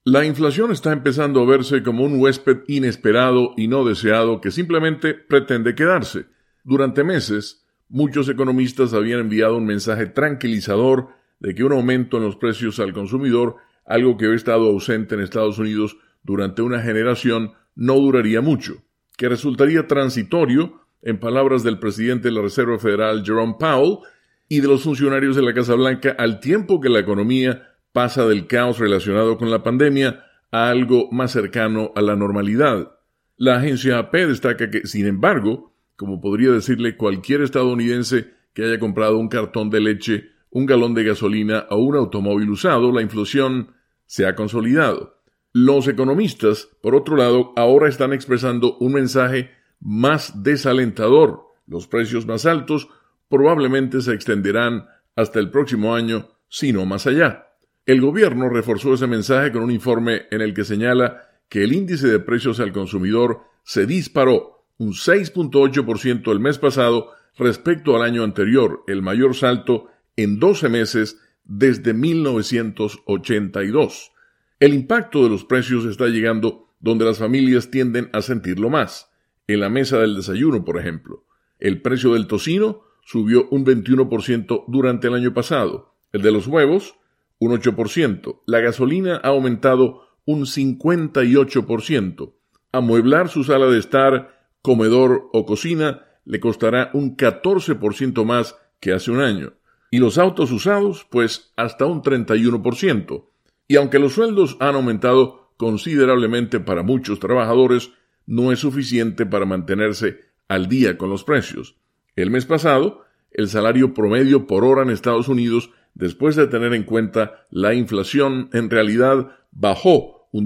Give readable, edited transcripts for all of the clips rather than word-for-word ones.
La inflación está empezando a verse como un huésped inesperado y no deseado que simplemente pretende quedarse. Durante meses, muchos economistas habían enviado un mensaje tranquilizador de que un aumento en los precios al consumidor, algo que había estado ausente en Estados Unidos durante una generación, no duraría mucho, que resultaría transitorio, en palabras del presidente de la Reserva Federal, Jerome Powell, y de los funcionarios de la Casa Blanca, al tiempo que la economía pasa del caos relacionado con la pandemia a algo más cercano a la normalidad. La agencia AP destaca que, sin embargo, como podría decirle cualquier estadounidense que haya comprado un cartón de leche, un galón de gasolina o un automóvil usado, la inflación se ha consolidado. Los economistas, por otro lado, ahora están expresando un mensaje más desalentador. Los precios más altos probablemente se extenderán hasta el próximo año, si no más allá. El gobierno reforzó ese mensaje con un informe en el que señala que el índice de precios al consumidor se disparó un 6.8% el mes pasado respecto al año anterior, el mayor salto en 12 meses desde 1982. El impacto de los precios está llegando donde las familias tienden a sentirlo más. En la mesa del desayuno, por ejemplo. El precio del tocino subió un 21% durante el año pasado. El de los huevos, un 8%. La gasolina ha aumentado un 58%. Amueblar su sala de estar, comedor o cocina le costará un 14% más que hace un año. Y los autos usados, pues hasta un 31%. Y aunque los sueldos han aumentado considerablemente para muchos trabajadores, no es suficiente para mantenerse al día con los precios. El mes pasado, el salario promedio por hora en Estados Unidos, después de tener en cuenta la inflación, en realidad bajó un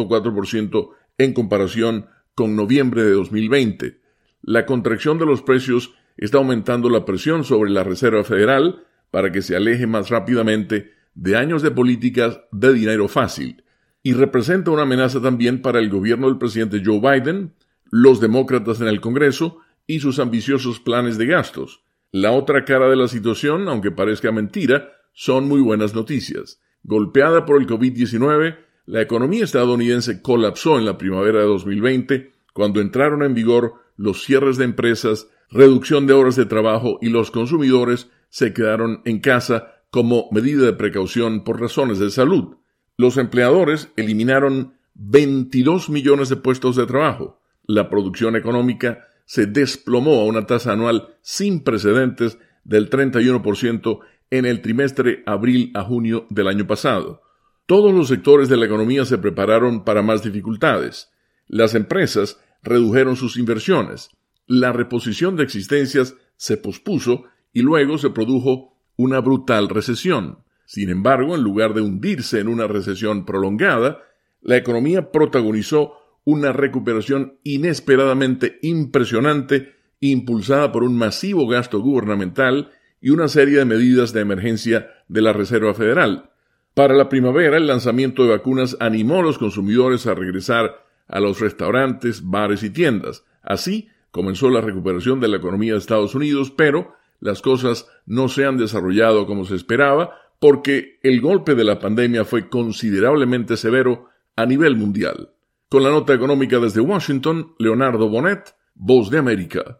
2.4% en comparación con noviembre de 2020. La contracción de los precios está aumentando la presión sobre la Reserva Federal para que se aleje más rápidamente de años de políticas de dinero fácil, y representa una amenaza también para el gobierno del presidente Joe Biden, los demócratas en el Congreso y sus ambiciosos planes de gastos. La otra cara de la situación, aunque parezca mentira, son muy buenas noticias. Golpeada por el COVID-19, la economía estadounidense colapsó en la primavera de 2020, cuando entraron en vigor los cierres de empresas, reducción de horas de trabajo y los consumidores se quedaron en casa como medida de precaución por razones de salud. Los empleadores eliminaron 22 millones de puestos de trabajo. La producción económica se desplomó a una tasa anual sin precedentes del 31% en el trimestre abril a junio del año pasado. Todos los sectores de la economía se prepararon para más dificultades. Las empresas redujeron sus inversiones. La reposición de existencias se pospuso y luego se produjo una brutal recesión. Sin embargo, en lugar de hundirse en una recesión prolongada, la economía protagonizó una recuperación inesperadamente impresionante, impulsada por un masivo gasto gubernamental y una serie de medidas de emergencia de la Reserva Federal. Para la primavera, el lanzamiento de vacunas animó a los consumidores a regresar a los restaurantes, bares y tiendas. Así comenzó la recuperación de la economía de Estados Unidos, pero las cosas no se han desarrollado como se esperaba, porque el golpe de la pandemia fue considerablemente severo a nivel mundial. Con la nota económica desde Washington, Leonardo Bonet, Voz de América.